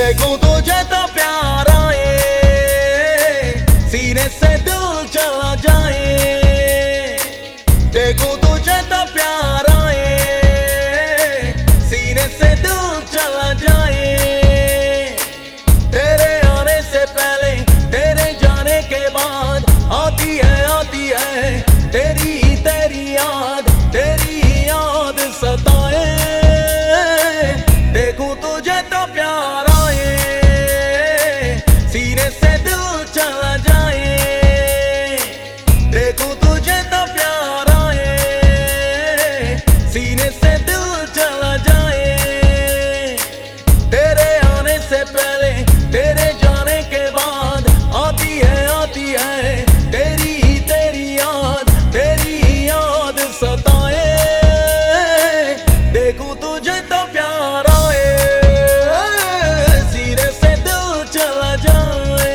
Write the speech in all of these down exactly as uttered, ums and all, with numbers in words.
देखूं तुझे तो प्यार आए, सीने से दिल चला जाए। देखूं तुझे तो प्यार आए, सीने से दिल चला जाए। तेरे आने से पहले, तेरे जाने के बाद आती है आती है तेरी तेरी याद, तेरी याद सताए। देखूं तुझे तो प्यार आए, सीने से दिल चला जाए। देखूं तुझे तो प्यार आए, सीने से दिल चला जाए। तेरे आने से पहले, तेरे जाने के बाद आती है आती है तेरी तेरी याद, तेरी याद सताए। देखूं तुझे तो प्यार आए, सीने से दिल चला जाए।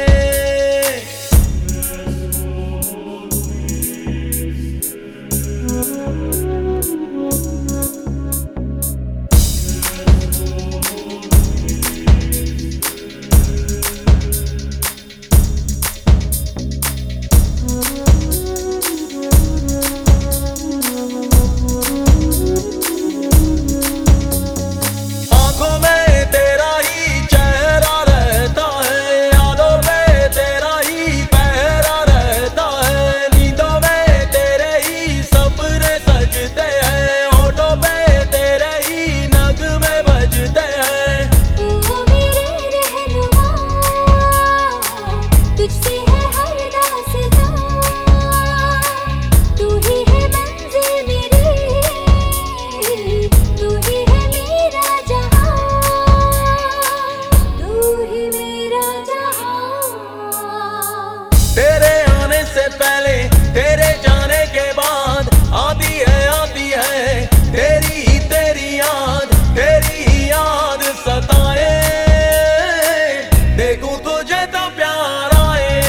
तेरे आने से पहले, तेरे जाने के बाद आती है आती है तेरी तेरी याद, तेरी याद सताए। देखूं तुझे तो प्यार आए,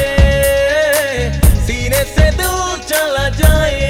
सीने से दिल चला जाए।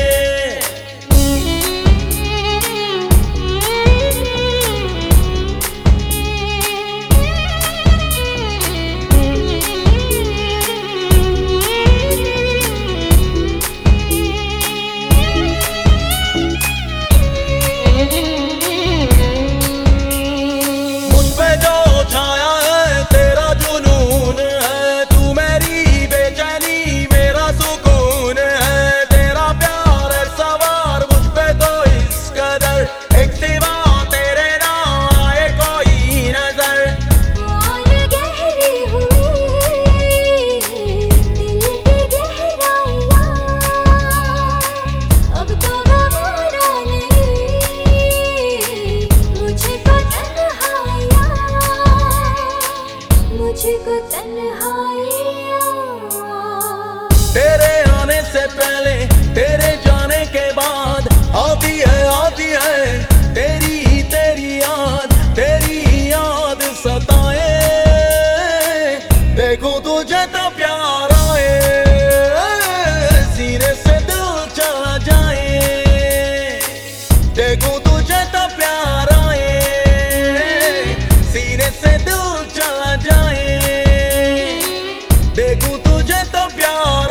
तेरे आने से पहले, तेरे जाने के बाद आती है आती है तेरी तेरी याद, तेरी याद सताए। देखूं तुझे तो प्यार आए, सीने से दिल चला जाए। देखूं तुझे तो प्यार आए, सीने से दिल चला जाए। देखूं तुझे तो प्यार